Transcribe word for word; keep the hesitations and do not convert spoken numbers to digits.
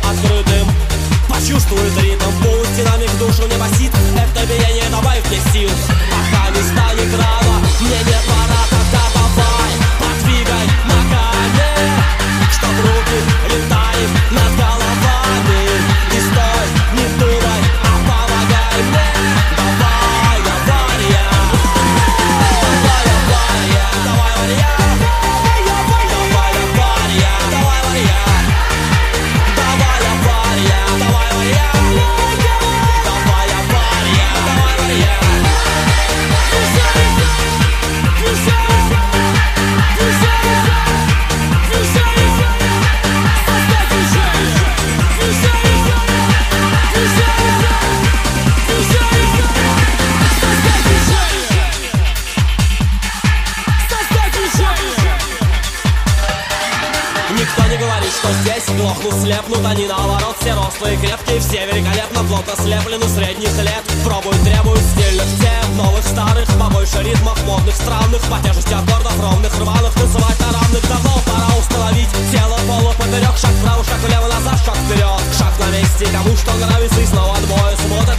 открытым. Почувствует ритм, пусть динамик душу не басит. Это биение добавит мне сил, пока не станет рано. Мне не пора, тогда давай подвигай ногами, чтоб руки летали над головами. Не стой, не думай, а помогай мне. Давай, авария, давай, авария, давай, авария, давай, авария, давай, авария, давай, авария, давай, авария, давай, авария, давай, авария. Никто не говорит, что здесь глохнут, слепнут. Они наоборот, все рослые, крепкие, все великолепно, плотно слеплены средних лет. Пробуют, требуют стильных тем, новых, старых, побольше ритмов, модных, странных, по тяжести аккордов, ровных, рваных, танцевать на равных. Давно пора установить тело пола поперек, шаг вправо, шаг влево, назад, шаг вперед, шаг на месте. Кому что нравится, и снова отбой, суббота